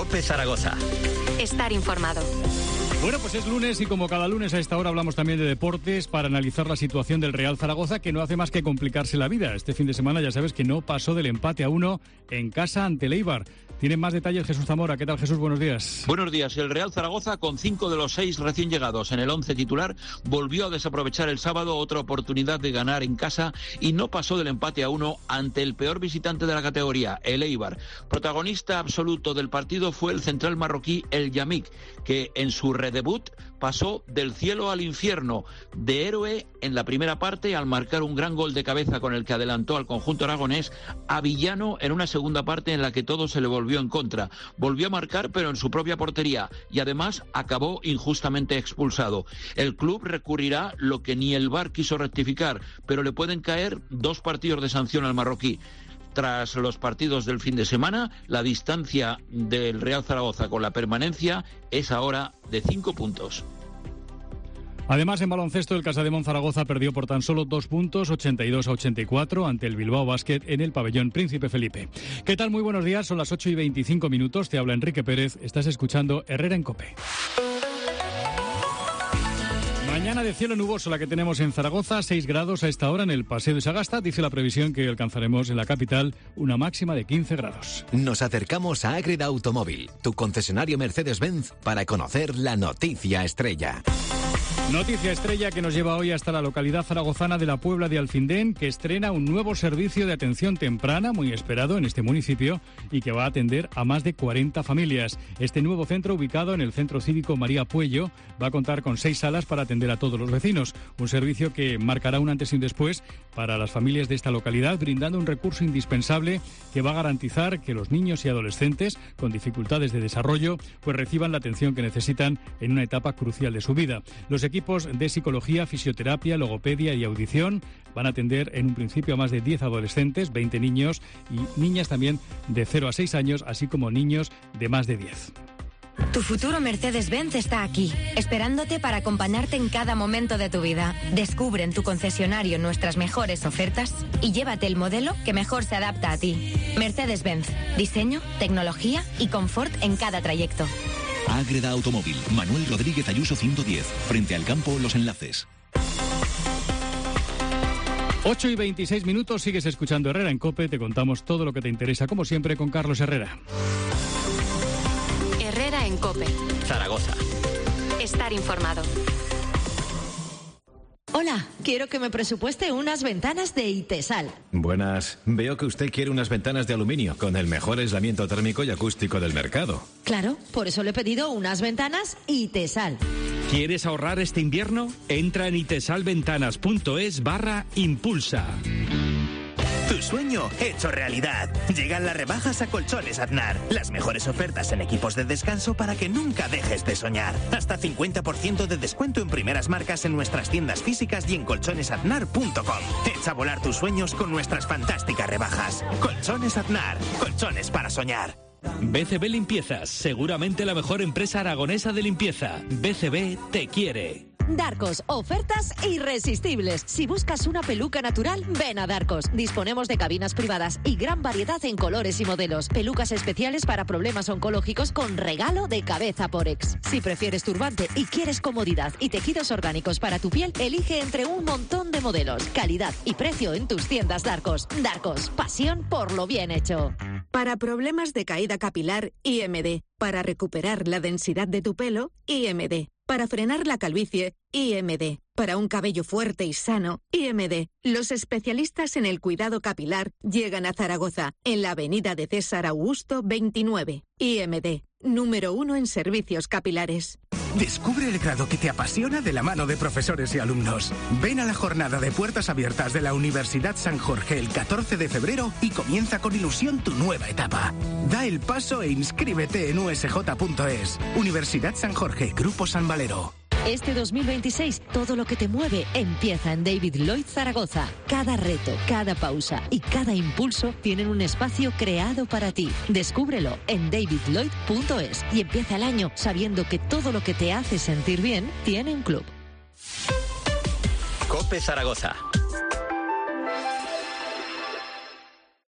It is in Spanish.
COPE Zaragoza. Estar informado. Bueno, pues es lunes y como cada lunes a esta hora hablamos también de deportes para analizar la situación del Real Zaragoza, que no hace más que complicarse la vida. Este fin de semana ya sabes que no pasó del empate a 1 en casa ante el Eibar. Tienen más detalles Jesús Zamora. ¿Qué tal, Jesús? Buenos días. Buenos días. El Real Zaragoza, con 5 de los 6 recién llegados en el 11 titular, volvió a desaprovechar el sábado otra oportunidad de ganar en casa y no pasó del empate a 1 ante el peor visitante de la categoría, el Eibar. Protagonista absoluto del partido fue el central marroquí El Yamik, que en su redebut pasó del cielo al infierno, de héroe en la primera parte al marcar un gran gol de cabeza con el que adelantó al conjunto aragonés, a villano en una segunda parte en la que todo se le volvió en contra. Volvió a marcar pero en su propia portería y además acabó injustamente expulsado. El club recurrirá lo que ni el VAR quiso rectificar, pero le pueden caer 2 partidos de sanción al marroquí. Tras los partidos del fin de semana, la distancia del Real Zaragoza con la permanencia es ahora de 5 puntos. Además, en baloncesto, el Casademón Zaragoza perdió por tan solo 2 puntos, 82-84, ante el Bilbao Basket en el pabellón Príncipe Felipe. ¿Qué tal? Muy buenos días, son las 8:25. Te habla Enrique Pérez, estás escuchando Herrera en COPE. Mañana de cielo nuboso la que tenemos en Zaragoza, 6 grados a esta hora en el Paseo de Sagasta. Dice la previsión que alcanzaremos en la capital una máxima de 15 grados. Nos acercamos a Ágreda Automóvil, tu concesionario Mercedes-Benz, para conocer la noticia estrella. Noticia estrella que nos lleva hoy hasta la localidad zaragozana de la Puebla de Alfindén, que estrena un nuevo servicio de atención temprana, muy esperado en este municipio, y que va a atender a más de 40 familias. Este nuevo centro, ubicado en el Centro Cívico María Puello, va a contar con 6 salas para atender a todos los vecinos. Un servicio que marcará un antes y un después para las familias de esta localidad, brindando un recurso indispensable que va a garantizar que los niños y adolescentes con dificultades de desarrollo pues reciban la atención que necesitan en una etapa crucial de su vida. Los equipos de psicología, fisioterapia, logopedia y audición van a atender en un principio a más de 10 adolescentes, 20 niños y niñas también de 0 a 6 años, así como niños de más de 10. Tu futuro Mercedes-Benz está aquí, esperándote para acompañarte en cada momento de tu vida. Descubre en tu concesionario nuestras mejores ofertas y llévate el modelo que mejor se adapta a ti. Mercedes-Benz, diseño, tecnología y confort en cada trayecto. Ágreda Automóvil, Manuel Rodríguez Ayuso 110, frente al campo Los Enlaces. 8:26, sigues escuchando Herrera en COPE, te contamos todo lo que te interesa, como siempre, con Carlos Herrera. Herrera en COPE. Zaragoza. Estar informado. Hola, quiero que me presupueste unas ventanas de Itesal. Buenas. Veo que usted quiere unas ventanas de aluminio con el mejor aislamiento térmico y acústico del mercado. Claro, por eso le he pedido unas ventanas Itesal. ¿Quieres ahorrar este invierno? Entra en itesalventanas.es/impulsa. Tu sueño hecho realidad. Llegan las rebajas a Colchones Aznar. Las mejores ofertas en equipos de descanso para que nunca dejes de soñar. Hasta 50% de descuento en primeras marcas en nuestras tiendas físicas y en colchonesaznar.com. Echa a volar tus sueños con nuestras fantásticas rebajas. Colchones Aznar. Colchones para soñar. BCB Limpiezas, seguramente la mejor empresa aragonesa de limpieza. BCB te quiere. Darcos, ofertas irresistibles. Si buscas una peluca natural, ven a Darcos. Disponemos de cabinas privadas y gran variedad en colores y modelos. Pelucas especiales para problemas oncológicos con regalo de cabeza Porex. Si prefieres turbante y quieres comodidad y tejidos orgánicos para tu piel, elige entre un montón de modelos, calidad y precio en tus tiendas Darcos. Darcos, pasión por lo bien hecho. Para problemas de caída capilar, IMD. Para recuperar la densidad de tu pelo, IMD. Para frenar la calvicie, IMD. Para un cabello fuerte y sano, IMD. Los especialistas en el cuidado capilar llegan a Zaragoza, en la avenida de César Augusto 29. IMD, número 1 en servicios capilares. Descubre el grado que te apasiona de la mano de profesores y alumnos. Ven a la jornada de puertas abiertas de la Universidad San Jorge el 14 de febrero y comienza con ilusión tu nueva etapa. Da el paso e inscríbete en usj.es. Universidad San Jorge, Grupo San Valero. Este 2026, todo lo que te mueve empieza en David Lloyd Zaragoza. Cada reto, cada pausa y cada impulso tienen un espacio creado para ti. Descúbrelo en davidlloyd.es y empieza el año sabiendo que todo lo que te hace sentir bien tiene un club. COPE Zaragoza.